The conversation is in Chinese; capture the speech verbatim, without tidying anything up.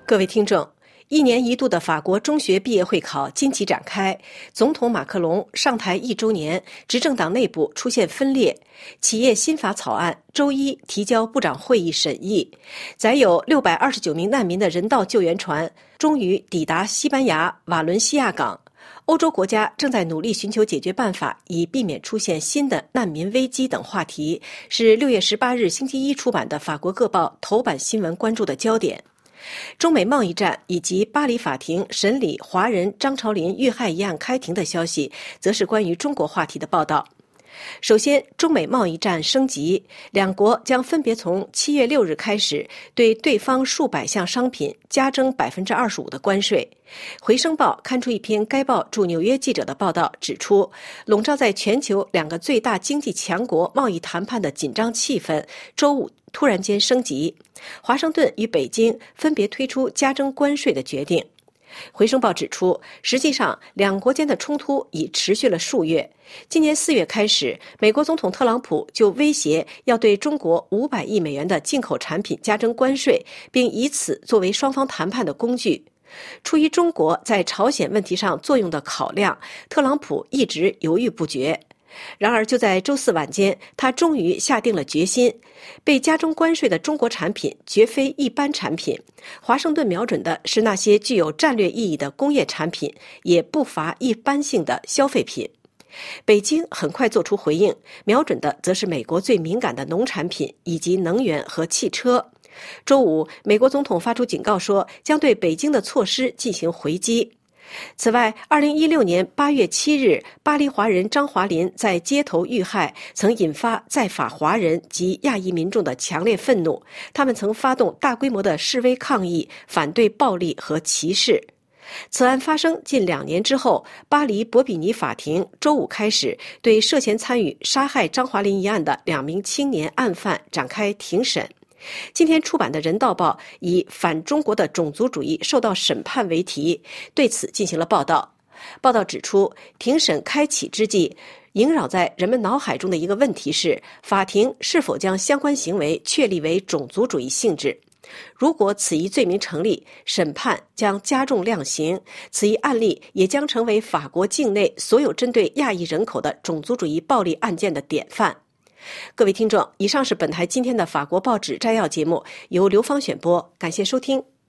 各位听众，一年一度的法国中学毕业会考今期展开，总统马克龙上台一周年，执政党内部出现分裂，企业新法草案周一提交部长会议审议，载有六百二十九名难民的人道救援船终于抵达西班牙瓦伦西亚港。欧洲国家正在努力寻求解决办法，以避免出现新的难民危机等话题，是六月十八日星期一出版的法国各报头版新闻关注的焦点。中美贸易战以及巴黎法庭审理华人张潮林遇害一案开庭的消息，则是关于中国话题的报道。首先，中美贸易战升级，两国将分别从七月六日开始对对方数百项商品加征百分之二十五的关税。回声报刊出一篇该报驻纽约记者的报道，指出笼罩在全球两个最大经济强国贸易谈判的紧张气氛，周五突然间升级。华盛顿与北京分别推出加征关税的决定。回声报指出，实际上两国间的冲突已持续了数月。今年四月开始，美国总统特朗普就威胁要对中国五百亿美元的进口产品加征关税，并以此作为双方谈判的工具。出于中国在朝鲜问题上作用的考量，特朗普一直犹豫不决。然而就在周四晚间，他终于下定了决心。被加征关税的中国产品绝非一般产品，华盛顿瞄准的是那些具有战略意义的工业产品，也不乏一般性的消费品。北京很快做出回应，瞄准的则是美国最敏感的农产品以及能源和汽车。周五，美国总统发出警告说，将对北京的措施进行回击。此外，二零一六年八月七日，巴黎华人张华林在街头遇害，曾引发在法华人及亚裔民众的强烈愤怒，他们曾发动大规模的示威抗议，反对暴力和歧视。此案发生近两年之后，巴黎博比尼法庭周五开始对涉嫌参与杀害张华林一案的两名青年案犯展开庭审。今天出版的《人道报》以反中国的种族主义受到审判为题，对此进行了报道。报道指出，庭审开启之际，萦绕在人们脑海中的一个问题是，法庭是否将相关行为确立为种族主义性质。如果此一罪名成立，审判将加重量刑，此一案例也将成为法国境内所有针对亚裔人口的种族主义暴力案件的典范。各位听众，以上是本台今天的法国报纸摘要节目，由刘芳选播，感谢收听。